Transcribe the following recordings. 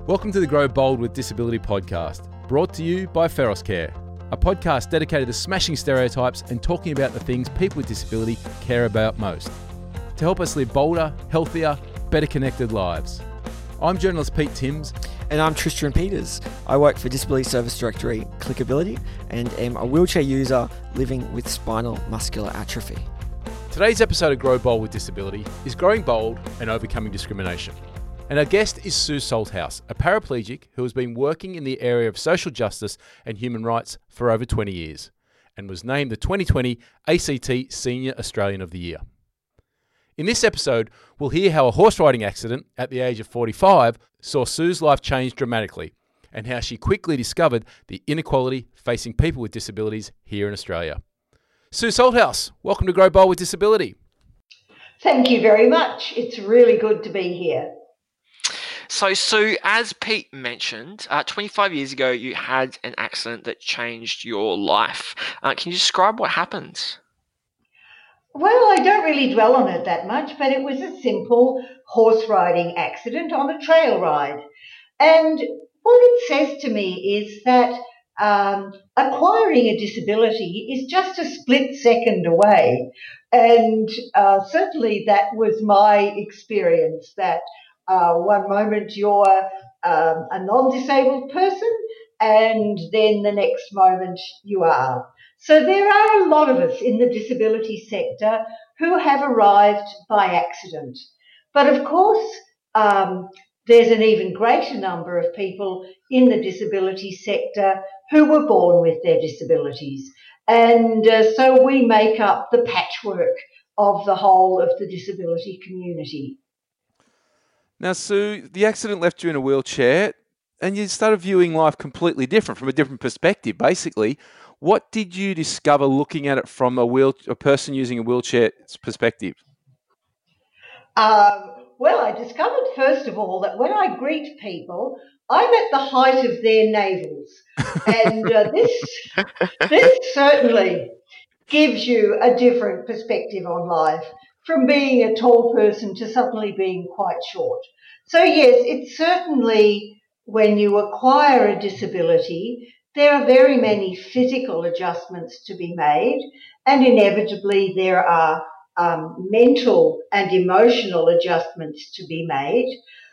Welcome to the Grow Bold with Disability podcast, brought to you by Feros Care, a podcast dedicated to smashing stereotypes and talking about the things people with disability care about most, to help us live bolder, healthier, better connected lives. I'm journalist Pete Timms. And I'm Tristan Peters. I work for Disability Service Directory Clickability and am a wheelchair user living with spinal muscular atrophy. Today's episode of Grow Bold with Disability is Growing Bold and Overcoming Discrimination. And our guest is Sue Salthouse, a paraplegic who has been working in the area of social justice and human rights for over 20 years and was named the 2020 ACT Senior Australian of the Year. In this episode, we'll hear how a horse riding accident at the age of 45 saw Sue's life change dramatically and how she quickly discovered the inequality facing people with disabilities here in Australia. Sue Salthouse, welcome to Grow Bold with Disability. Thank you very much. It's really good to be here. So, Sue, as Pete mentioned, 25 years ago, you had an accident that changed your life. Can you describe what happened? Well, I don't really dwell on it that much, but it was a simple horse riding accident on a trail ride. And what it says to me is that acquiring a disability is just a split second away. And certainly that was my experience, that one moment you're a non-disabled person and then the next moment you are. So there are a lot of us in the disability sector who have arrived by accident. But of course, there's an even greater number of people in the disability sector who were born with their disabilities. And so we make up the patchwork of the whole of the disability community. Now, Sue, the accident left you in a wheelchair and you started viewing life completely different, from a different perspective, basically. What did you discover looking at it from a person using a wheelchair's perspective? Well, I discovered, first of all, that when I greet people, I'm at the height of their navels. And this certainly gives you a different perspective on life, from being a tall person to suddenly being quite short. So yes, it's certainly, when you acquire a disability, there are very many physical adjustments to be made, and inevitably there are mental and emotional adjustments to be made.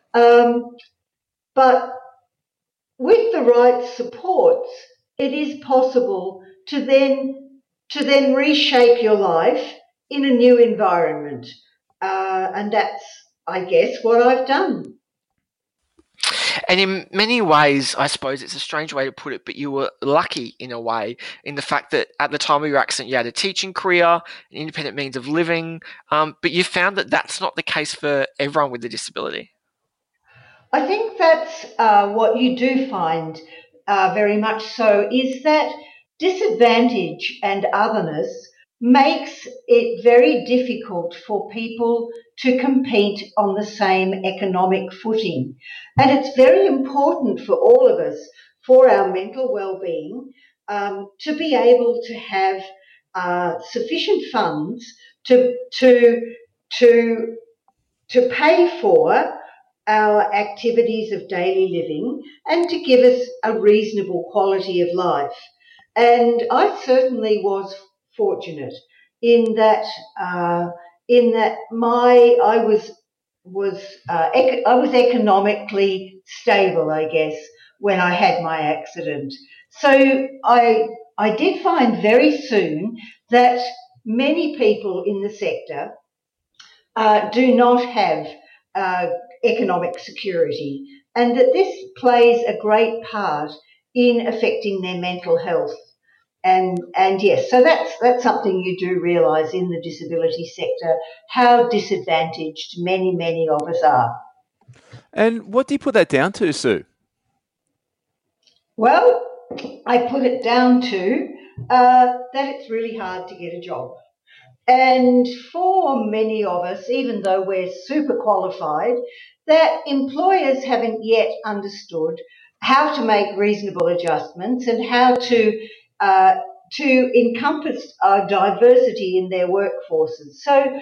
But with the right supports, it is possible to then reshape your life in a new environment. And that's, I guess, what I've done. And in many ways, I suppose it's a strange way to put it, but you were lucky in a way, in the fact that at the time of your accident, you had a teaching career, an independent means of living, but you found that that's not the case for everyone with a disability. I think that's what you do find very much so, is that disadvantage and otherness makes it very difficult for people to compete on the same economic footing. And it's very important for all of us, for our mental well-being, to be able to have sufficient funds to pay for our activities of daily living and to give us a reasonable quality of life. And I certainly was fortunate in that I was economically stable, I guess, when I had my accident. So I did find very soon that many people in the sector do not have economic security, and that this plays a great part in affecting their mental health. And yes, so that's something you do realise in the disability sector, how disadvantaged many of us are. And what do you put that down to, Sue? Well, I put it down to that it's really hard to get a job. And for many of us, even though we're super qualified, that employers haven't yet understood how to make reasonable adjustments and how to encompass diversity in their workforces. So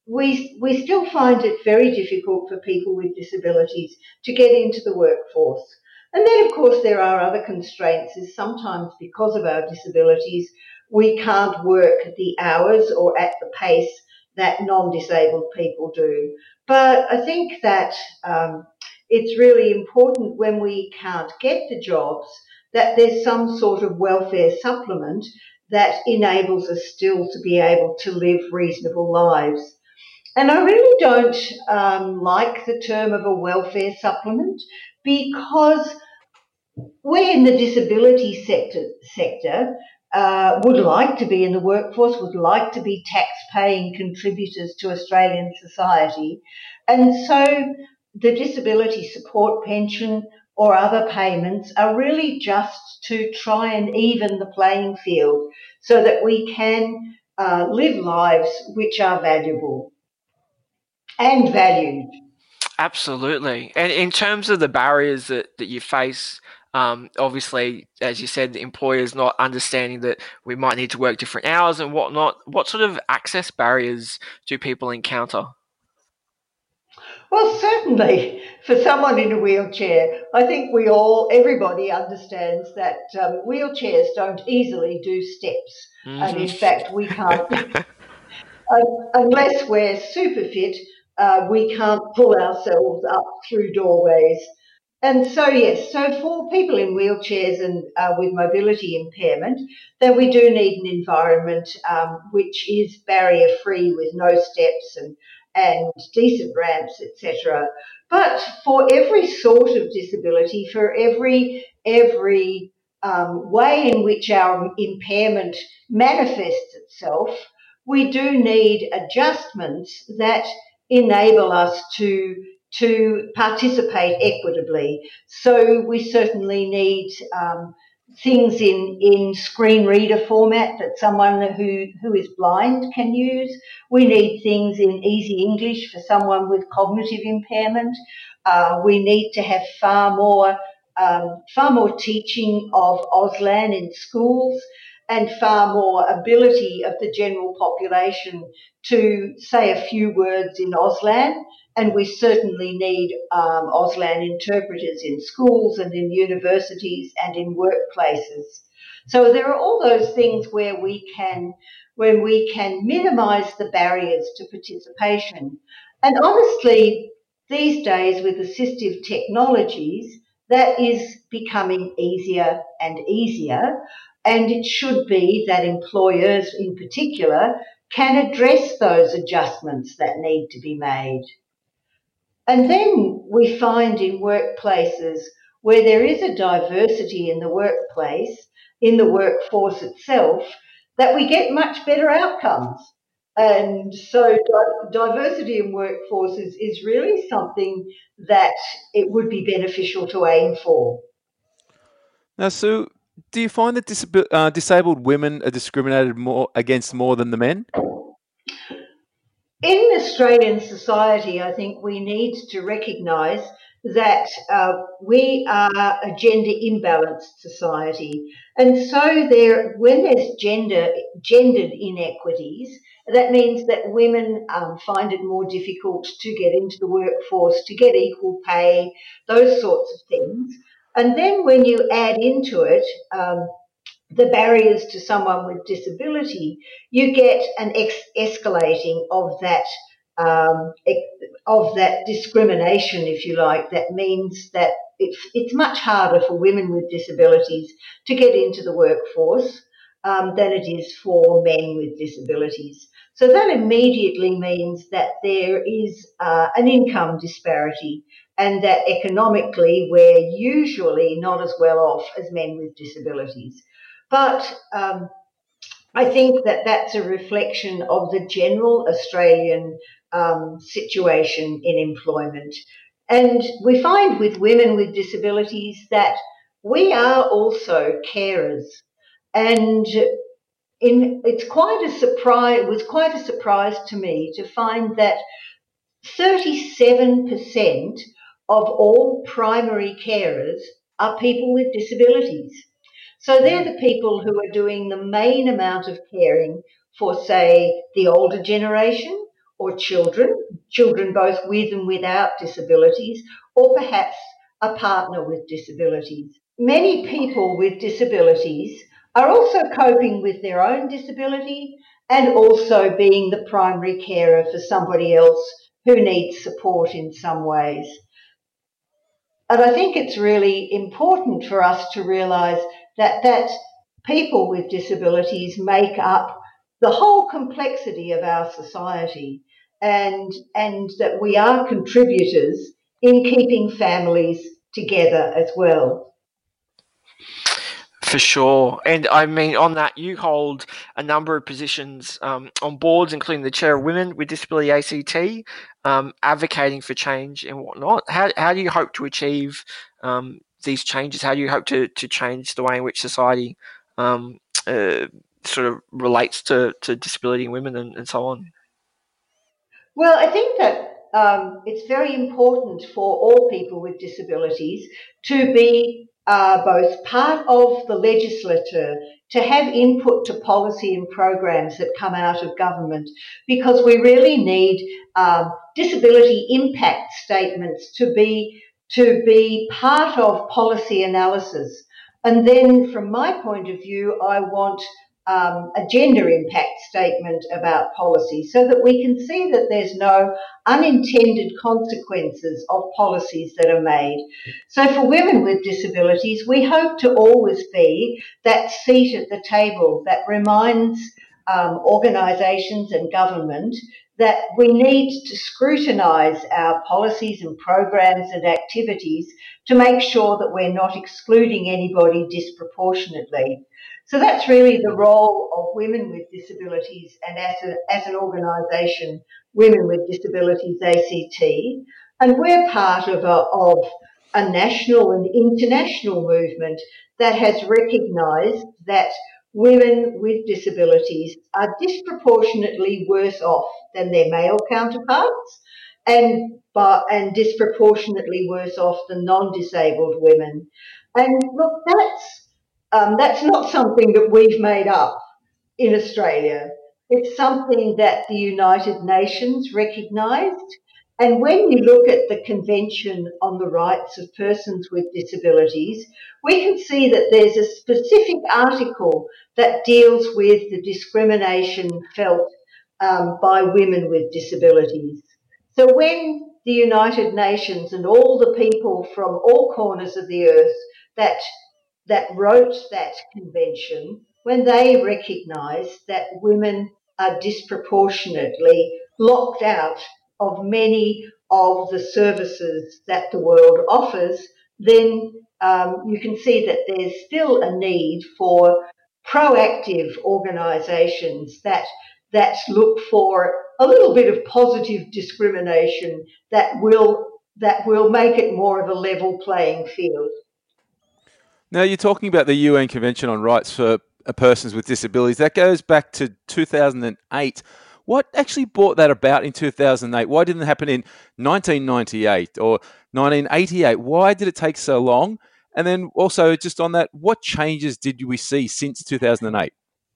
we still find it very difficult for people with disabilities to get into the workforce. And then, of course, there are other constraints, is sometimes because of our disabilities, we can't work the hours or at the pace that non-disabled people do. But I think that it's really important when we can't get the jobs that there's some sort of welfare supplement that enables us still to be able to live reasonable lives. And I really don't like the term of a welfare supplement, because we in the disability sector would like to be in the workforce, would like to be tax-paying contributors to Australian society. And so the disability support pension or other payments are really just to try and even the playing field so that we can live lives which are valuable and valued. Absolutely. And in terms of the barriers that you face, obviously, as you said, the employers not understanding that we might need to work different hours and whatnot, what sort of access barriers do people encounter? Well, certainly for someone in a wheelchair, I think everybody understands that wheelchairs don't easily do steps. And in fact, we can't, unless we're super fit, we can't pull ourselves up through doorways. And so, yes, so for people in wheelchairs and with mobility impairment, then we do need an environment which is barrier-free with no steps and decent ramps, etc. But for every sort of disability, for every way in which our impairment manifests itself, we do need adjustments that enable us to participate equitably. So we certainly need things in screen reader format that someone who is blind can use. We need things in easy English for someone with cognitive impairment. We need to have far more teaching of Auslan in schools, and far more ability of the general population to say a few words in Auslan. And we certainly need Auslan interpreters in schools and in universities and in workplaces. So there are all those things when we can minimise the barriers to participation. And honestly, these days with assistive technologies, that is becoming easier and easier. And it should be that employers in particular can address those adjustments that need to be made. And then we find in workplaces where there is a diversity in the workplace, in the workforce itself, that we get much better outcomes. And so diversity in workforces is really something that it would be beneficial to aim for. Now, Sue, do you find that disabled women are discriminated against more than the men? In Australian society, I think we need to recognise that we are a gender imbalanced society. And so when there's gendered inequities, that means that women find it more difficult to get into the workforce, to get equal pay, those sorts of things. And then when you add into it the barriers to someone with disability, you get an escalating of that discrimination, if you like. That means that it's much harder for women with disabilities to get into the workforce than it is for men with disabilities. So that immediately means that there is an income disparity, and that economically we're usually not as well off as men with disabilities. But I think that that's a reflection of the general Australian situation in employment. And we find with women with disabilities that we are also carers. And it was quite a surprise to me to find that 37% of all primary carers are people with disabilities. So they're the people who are doing the main amount of caring for, say, the older generation or children both with and without disabilities, or perhaps a partner with disabilities. Many people with disabilities are also coping with their own disability and also being the primary carer for somebody else who needs support in some ways. And I think it's really important for us to realise that people with disabilities make up the whole complexity of our society, and that we are contributors in keeping families together as well. For sure. And I mean, on that, you hold a number of positions on boards, including the chair of Women with Disability ACT, advocating for change and whatnot. How do you hope to achieve these changes? How do you hope to change the way in which society sort of relates to disability in women and so on? Well, I think that it's very important for all people with disabilities to be both part of the legislature, to have input to policy and programs that come out of government, because we really need disability impact statements to be part of policy analysis. And then from my point of view, I want a gender impact statement about policy so that we can see that there's no unintended consequences of policies that are made. So for women with disabilities, we hope to always be that seat at the table that reminds organisations and government that we need to scrutinise our policies and programs and activities to make sure that we're not excluding anybody disproportionately. So that's really the role of Women with Disabilities, and as an organisation, Women with Disabilities ACT. And we're part of a national and international movement that has recognised that women with disabilities are disproportionately worse off than their male counterparts, and disproportionately worse off than non-disabled women. And look, that's not something that we've made up in Australia. It's something that the United Nations recognised. And when you look at the Convention on the Rights of Persons with Disabilities, we can see that there's a specific article that deals with the discrimination felt by women with disabilities. So when the United Nations and all the people from all corners of the earth that wrote that convention, when they recognised that women are disproportionately locked out of many of the services that the world offers, then you can see that there's still a need for proactive organisations that look for a little bit of positive discrimination that will make it more of a level playing field. Now, you're talking about the UN Convention on Rights for Persons with Disabilities. That goes back to 2008. What actually brought that about in 2008? Why didn't it happen in 1998 or 1988? Why did it take so long? And then also, just on that, what changes did we see since 2008?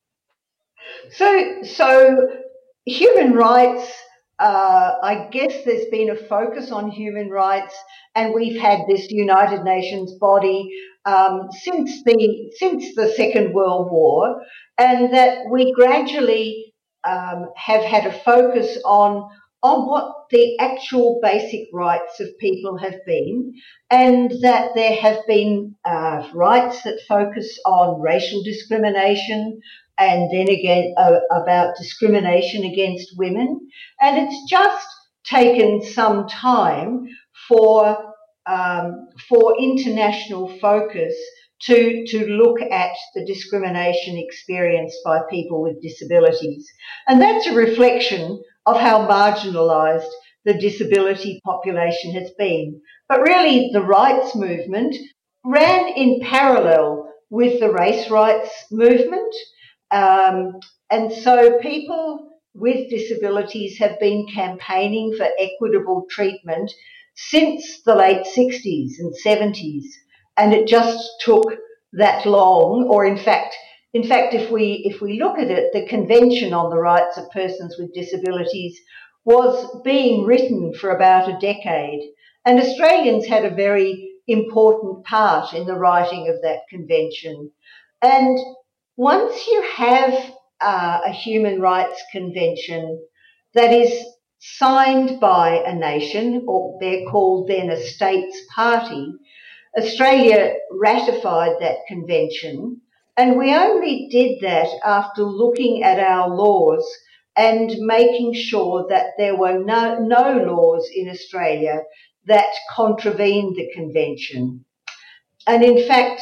So human rights, I guess there's been a focus on human rights, and we've had this United Nations body since the Second World War, and that we gradually have had a focus on what the actual basic rights of people have been, and that there have been rights that focus on racial discrimination, and then again about discrimination against women. And it's just taken some time for international focus to look at the discrimination experienced by people with disabilities. And that's a reflection of how marginalised the disability population has been. But really, the rights movement ran in parallel with the race rights movement. And so people with disabilities have been campaigning for equitable treatment since the late 60s and 70s. And it just took that long, or in fact, if we look at it, the Convention on the Rights of Persons with Disabilities was being written for about a decade, and Australians had a very important part in the writing of that convention. And once you have a human rights convention that is signed by a nation, or they're called then a states party, Australia ratified that convention, and we only did that after looking at our laws and making sure that there were no laws in Australia that contravened the convention. And in fact,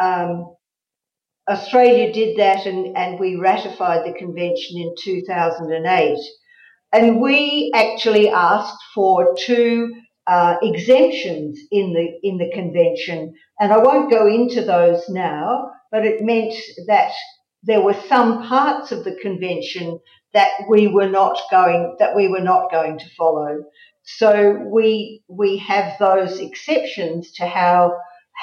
Australia did that, and we ratified the convention in 2008. And we actually asked for two exemptions in the convention, and I won't go into those now, but it meant that there were some parts of the convention that we were not going to follow. So we have those exceptions to how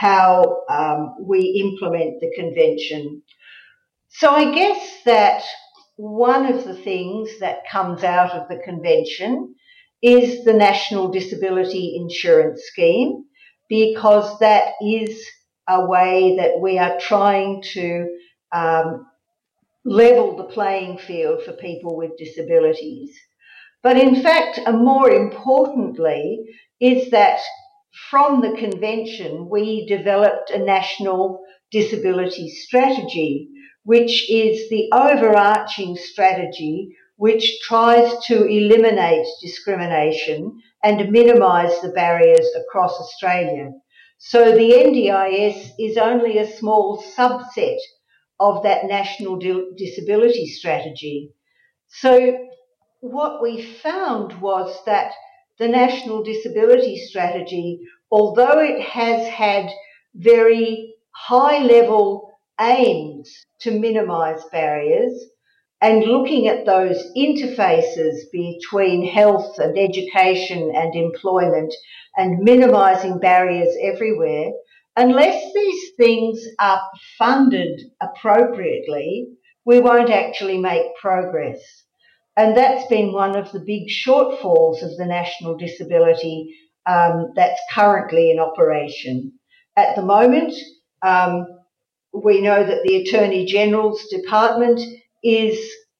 we implement the convention. So I guess that one of the things that comes out of the convention is the National Disability Insurance Scheme, because that is a way that we are trying to level the playing field for people with disabilities. But in fact, more importantly, is that from the convention, we developed a national disability strategy, which is the overarching strategy which tries to eliminate discrimination and minimise the barriers across Australia. So the NDIS is only a small subset of that national disability strategy. So what we found was that the National Disability Strategy, although it has had very high-level aims to minimise barriers, and looking at those interfaces between health and education and employment and minimising barriers everywhere, unless these things are funded appropriately, we won't actually make progress. And that's been one of the big shortfalls of the national disability that's currently in operation. At the moment, we know that the Attorney General's Department is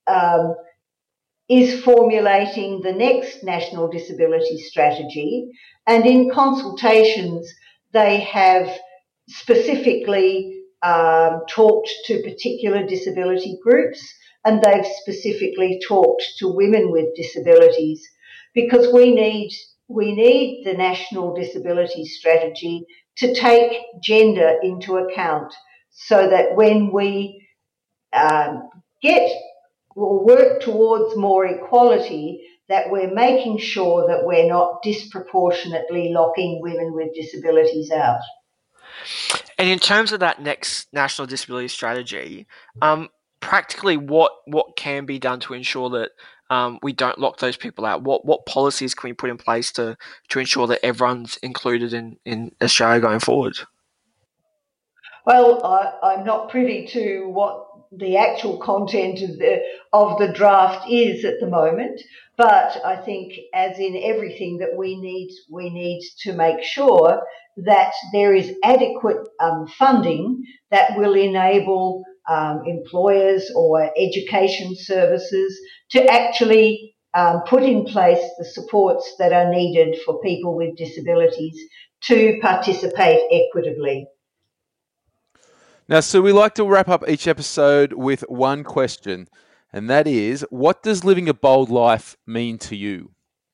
formulating the next national disability strategy, and in consultations they have specifically talked to particular disability groups, and they've specifically talked to women with disabilities, because we need the national disability strategy to take gender into account, so that when we work towards more equality, that we're making sure that we're not disproportionately locking women with disabilities out. And in terms of that next national disability strategy, practically what can be done to ensure that we don't lock those people out? What policies can we put in place to ensure that everyone's included in Australia going forward? Well, I'm not privy to what the actual content of the draft is at the moment, but I think, as in everything, that we need to make sure that there is adequate funding that will enable employers or education services to actually put in place the supports that are needed for people with disabilities to participate equitably. Now, Sue, we like to wrap up each episode with one question, and that is, what does living a bold life mean to you?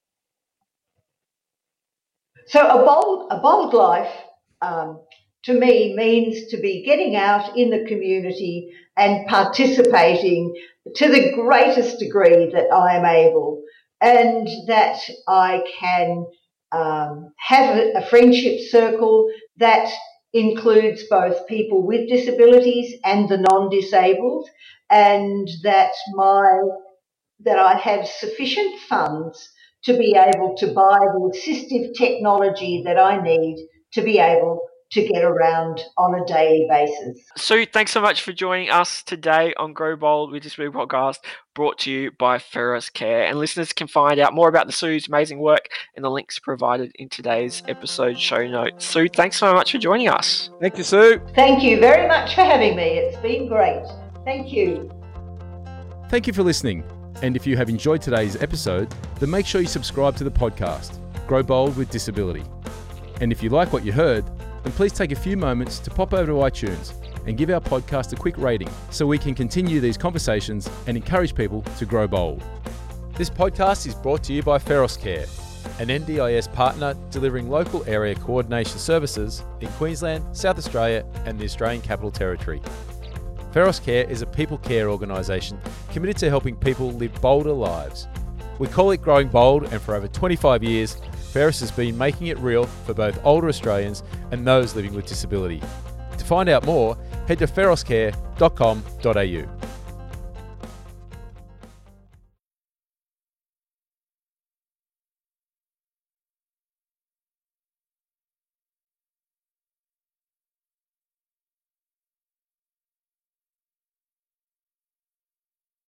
So a bold life to me means to be getting out in the community and participating to the greatest degree that I am able, and that I can have a friendship circle that includes both people with disabilities and the non-disabled, and that I have sufficient funds to be able to buy the assistive technology that I need to be able to get around on a daily basis. Sue, thanks so much for joining us today on Grow Bold with Disability Podcast, brought to you by Feros Care. And listeners can find out more about Sue's amazing work in the links provided in today's episode show notes. Sue, thanks so much for joining us. Thank you, Sue. Thank you very much for having me. It's been great. Thank you. Thank you for listening. And if you have enjoyed today's episode, then make sure you subscribe to the podcast, Grow Bold with Disability. And if you like what you heard, then please take a few moments to pop over to iTunes and give our podcast a quick rating so we can continue these conversations and encourage people to grow bold. This podcast is brought to you by Feros Care, an NDIS partner delivering local area coordination services in Queensland, South Australia and the Australian Capital Territory. Feros Care is a people care organisation committed to helping people live bolder lives. We call it Growing Bold, and for over 25 years, Feros has been making it real for both older Australians and those living with disability. To find out more, head to feroscare.com.au.